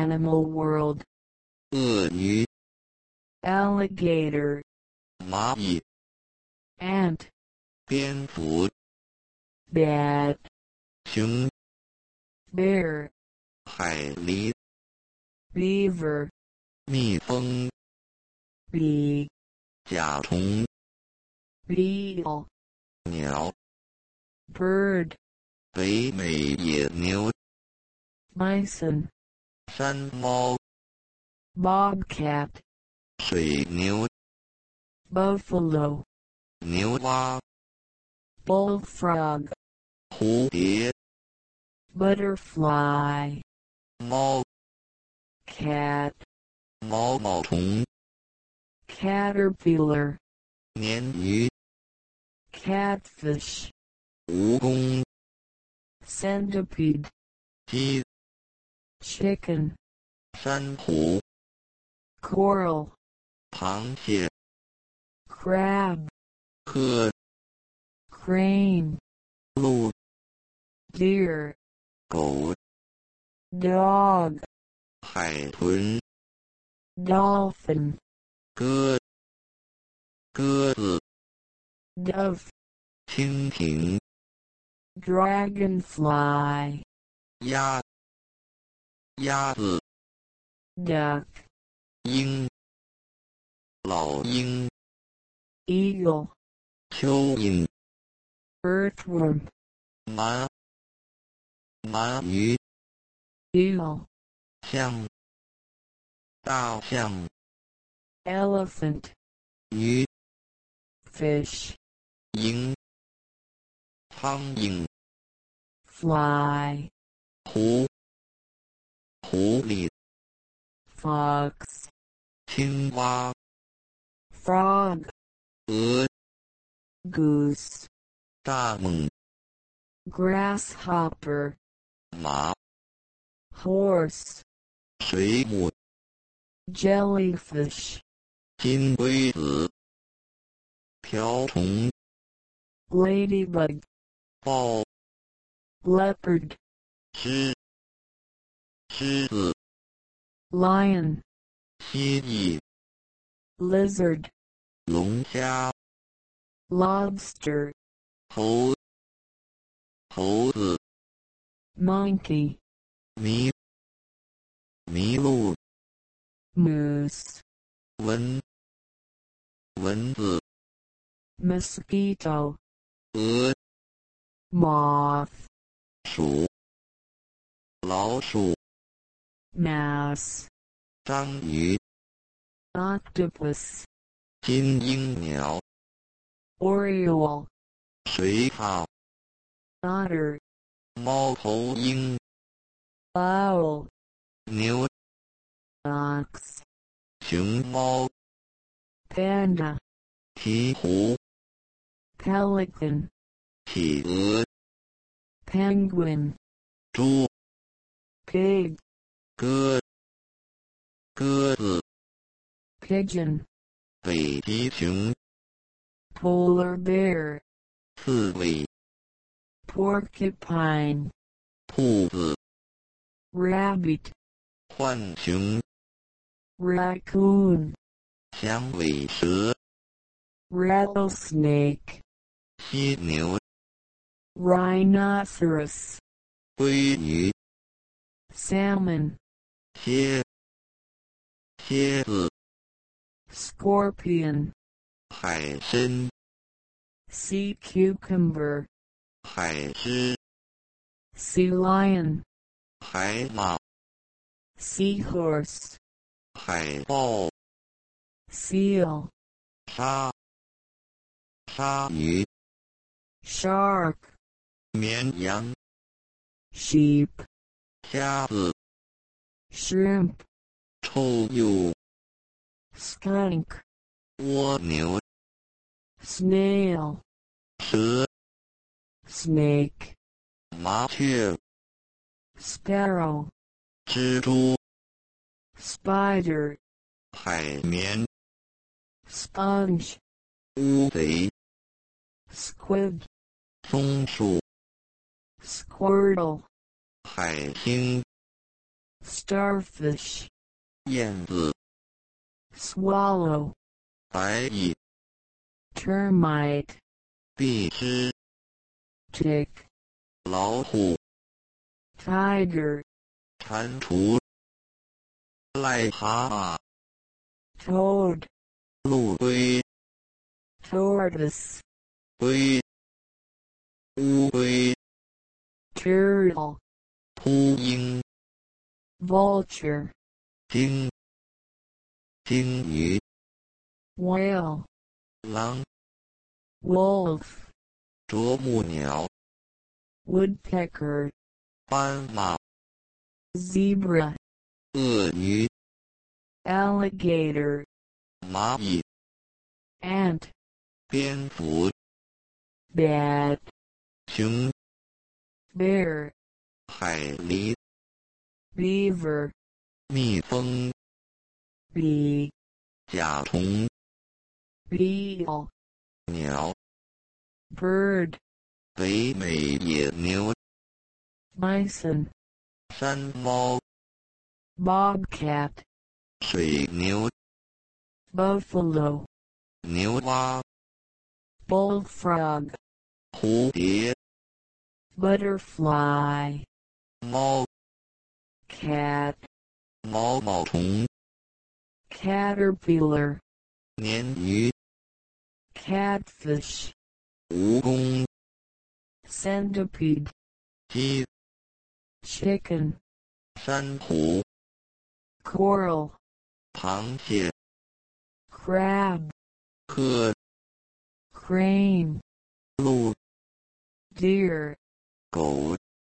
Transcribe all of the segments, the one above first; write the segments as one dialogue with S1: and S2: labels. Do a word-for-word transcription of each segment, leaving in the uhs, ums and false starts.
S1: Animal World.
S2: 鳄鱼
S1: Alligator.
S2: 蚂蚁
S1: Ant.
S2: 蝙蝠
S1: Bat.
S2: 熊
S1: Bear.
S2: 海狸
S1: Beaver.
S2: 蜜蜂
S1: Bee.
S2: 甲虫
S1: Beetle.
S2: 鸟
S1: Bird.
S2: 北美野牛
S1: Bison.
S2: 山猫
S1: Bobcat.
S2: 水牛
S1: Buffalo.
S2: 牛蛙
S1: Bullfrog.
S2: 蝴蝶
S1: Butterfly.
S2: 猫
S1: Cat.
S2: 毛毛虫
S1: Caterpillar.
S2: 鲶鱼
S1: Catfish.
S2: 蜈蚣
S1: Centipede.
S2: 鸡
S1: Chicken.
S2: 珊瑚
S1: Coral.
S2: 螃蟹
S1: Crab.
S2: 鹤
S1: Crane.
S2: 鹿
S1: Deer.
S2: 狗
S1: Dog.
S2: 海豚
S1: Dolphin.
S2: 鸽鸽子
S1: Dove.
S2: 蜻蜓
S1: Dragonfly.
S2: 鸭鸭子
S1: Duck.
S2: 鹰老鹰
S1: Eagle.
S2: 蚯蚓
S1: Earthworm.
S2: 鳗鳗鱼
S1: Eel.
S2: 象大象
S1: Elephant.
S2: 鱼
S1: Fish.
S2: 蝇苍蝇
S1: Fly.
S2: 狐狐狸
S1: Fox.
S2: 青蛙
S1: Frog.
S2: 鹅
S1: Goose.
S2: 蚱蜢
S1: Grasshopper.
S2: 马
S1: Horse.
S2: 水母
S1: Jellyfish.
S2: 金龟子瓢虫
S1: Ladybug.
S2: 豹
S1: Leopard.
S2: 狮狮子
S1: Lion.
S2: 蜥蜴
S1: Lizard.
S2: 龙虾
S1: Lobster.
S2: 猴猴子
S1: Monkey.
S2: 麋麋鹿
S1: Moose.
S2: 蚊蚊子
S1: Mosquito.
S2: 鹅
S1: Moth.
S2: 鼠老鼠
S1: Mouse.
S2: 章鱼
S1: Octopus.
S2: 金鹰鸟
S1: Oriole.
S2: 水獭
S1: Otter.
S2: 猫头鹰
S1: Owl.
S2: 牛
S1: Ox.
S2: 熊猫
S1: Panda.
S2: 鹈鹕
S1: Pelican.
S2: 企鹅
S1: Penguin.
S2: 猪
S1: Pig.
S2: 鸽鸽子
S1: Pigeon.
S2: 北极熊
S1: Polar bear.
S2: 刺猬
S1: Porcupine.
S2: 兔子
S1: Rabbit.
S2: 浣熊
S1: Raccoon.
S2: 响尾蛇
S1: Rattlesnake.
S2: 犀牛
S1: Rhinoceros.
S2: 鲑鱼
S1: Salmon.
S2: 蝎蝎子
S1: Scorpion.
S2: 海参
S1: Sea cucumber.
S2: 海狮
S1: Sea lion.
S2: 海马
S1: Seahorse.
S2: 海豹
S1: Seal.
S2: 鲨鲨鱼
S1: Shark.
S2: 绵羊
S1: Sheep.
S2: 虾子
S1: Shrimp.
S2: 臭鼬
S1: Skunk.
S2: 蜗牛
S1: Snail.
S2: 蛇
S1: Snake.
S2: 麻雀
S1: Sparrow.
S2: 蜘蛛
S1: Spider.
S2: 海绵
S1: Sponge.
S2: 乌贼
S1: Squid.
S2: 松鼠
S1: Squirtle.
S2: 海星
S1: starfish,
S2: 燕子、
S1: swallow,
S2: 白蚁、
S1: termite,
S2: 壁虱、
S1: tick,
S2: 老虎、
S1: tiger,
S2: 蟾蜍、癞蛤蟆、
S1: toad,
S2: 陆龟、
S1: tortoise,
S2: 龟、乌龟、
S1: turtle,
S2: 秃鹰、
S1: vulture,
S2: 鲸、鲸鱼、
S1: whale,
S2: 狼、
S1: wolf,
S2: 啄木鸟、
S1: woodpecker,
S2: 斑马、
S1: zebra,
S2: 鳄鱼、
S1: alligator,
S2: 蚂蚁、
S1: ant,
S2: 蝙蝠、
S1: bat,
S2: 熊、
S1: bear,
S2: 海狸、
S1: beaver,
S2: 蜜蜂、
S1: bee,
S2: 甲虫、
S1: beetle,
S2: 鸟、
S1: bird,
S2: 北美野牛、
S1: bison,
S2: 山猫、
S1: bobcat,
S2: 水牛、
S1: buffalo,
S2: 牛蛙、
S1: bullfrog,
S2: 蝴蝶、
S1: butterfly,
S2: 猫、
S1: cat,
S2: 毛毛虫、
S1: caterpillar,
S2: 鲶鱼、
S1: catfish,
S2: 蜈蚣、
S1: centipede,
S2: 鸡、
S1: chicken,
S2: 珊瑚、
S1: coral,
S2: 螃蟹、
S1: crab,
S2: 鹤、
S1: crane,
S2: 鹿、
S1: deer,
S2: 狗、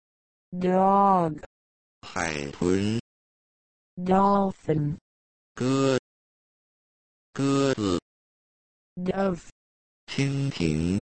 S1: dog,
S2: 海豚、
S1: dolphin,
S2: 鸽、鸽子、
S1: dove,
S2: 蜻蜓、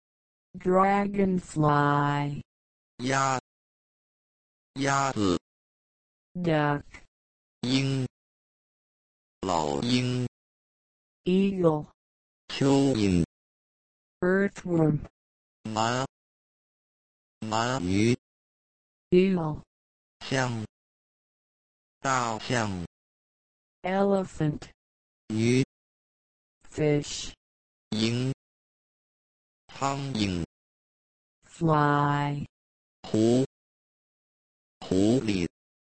S1: dragonfly,
S2: 鸭、鸭子、
S1: duck,
S2: 鹰、老鹰、
S1: eagle,
S2: 蚯蚓、
S1: earthworm,
S2: 鳗、鳗鱼、
S1: eel,
S2: 象、大象、
S1: elephant,
S2: 鱼、
S1: fish,
S2: 蝇、苍蝇、
S1: fly,
S2: 狐、狐狸、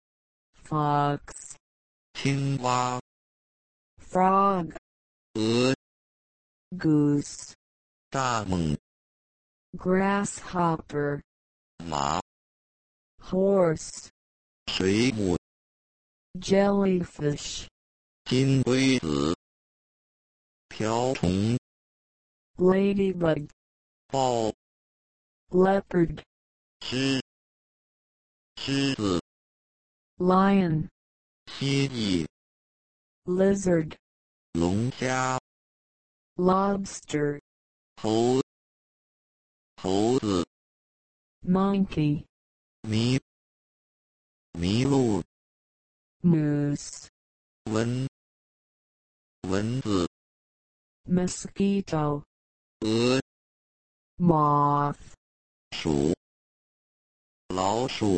S1: fox,
S2: 青蛙、
S1: frog,
S2: 鹅、
S1: goose,
S2: 蚱蜢、
S1: grasshopper,
S2: 马、
S1: horse,
S2: 水母、
S1: jellyfish,
S2: 金龟子、瓢虫、
S1: ladybug,
S2: 豹、
S1: leopard,
S2: 狮、狮子、
S1: lion,
S2: 蜥蜴、
S1: lizard,
S2: 龙虾、
S1: lobster,
S2: 猴、猴子、
S1: monkey,
S2: 麋、麋鹿、
S1: moose,
S2: 蚊、蚊子、
S1: mosquito,
S2: 蛾、
S1: moth,
S2: 鼠、老鼠、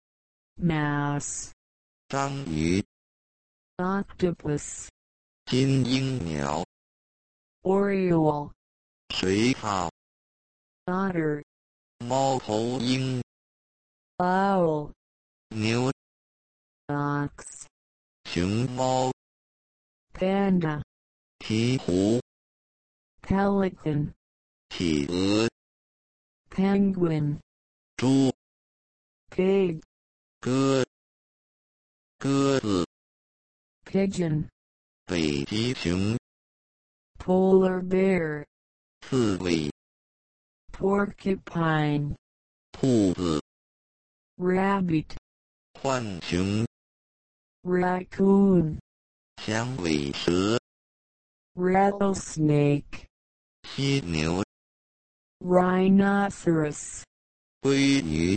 S1: mouse,
S2: 章鱼、
S1: octopus,
S2: 金鹰鸟、
S1: oriole,
S2: 水獭、
S1: otter,
S2: 猫头鹰、
S1: owl,
S2: 牛、
S1: ox,
S2: 熊猫、
S1: panda,
S2: 鹈鹕、
S1: pelican,
S2: 企鹅、
S1: penguin,
S2: 猪、
S1: pig,
S2: 鸽、鸽子、
S1: pigeon,
S2: 北极熊、
S1: polar bear,
S2: 刺猬、
S1: porcupine,
S2: 兔子、
S1: rabbit,
S2: 浣熊、
S1: raccoon,
S2: 响尾蛇、
S1: rattlesnake,
S2: 犀牛、
S1: rhinoceros,
S2: 鲑鱼、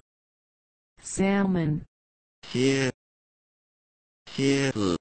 S1: salmon,
S2: 蝎、蝎子、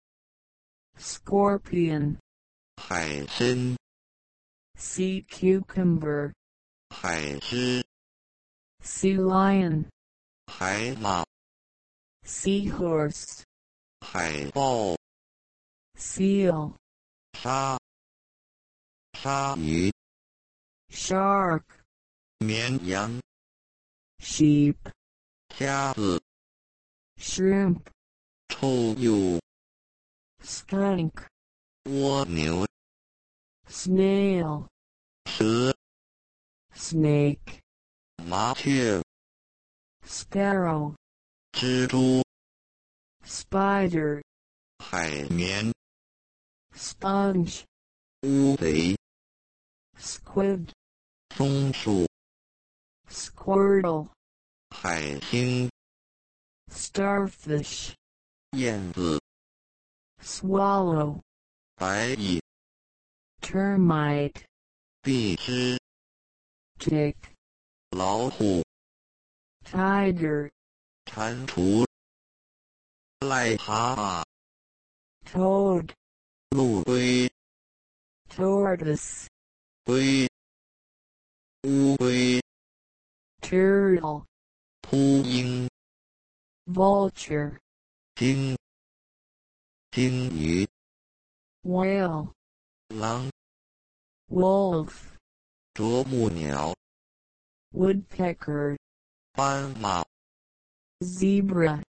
S1: scorpion,
S2: 海参、
S1: sea cucumber,
S2: 海狮、
S1: sea lion,
S2: 海马、
S1: seahorse,
S2: 海豹、
S1: seal,
S2: 鲨、鲨鱼、
S1: shark,
S2: 绵羊、
S1: sheep,
S2: 虾子、
S1: shrimp,
S2: 臭鼬、
S1: skunk,
S2: 蜗牛、
S1: snail,
S2: 蛇、
S1: snake,
S2: 麻雀、
S1: sparrow,
S2: 蜘蛛、
S1: spider,
S2: 海绵、
S1: sponge,
S2: 乌贼、
S1: squid,
S2: 松鼠、
S1: squirtle,
S2: 海星、
S1: starfish,
S2: 燕子、
S1: swallow,
S2: 白蚁、
S1: termite,
S2: 壁虱、
S1: tick,
S2: 老虎、
S1: tiger,
S2: 蟾蜍、癞蛤蟆、
S1: toad,
S2: 陆龟、
S1: tortoise,
S2: 龟、乌龟、
S1: turtle,
S2: 秃鹰、
S1: vulture,
S2: 鲸、鲸鱼、
S1: whale,
S2: 狼、
S1: wolf,
S2: 啄木鸟、
S1: woodpecker,
S2: 斑马、
S1: zebra,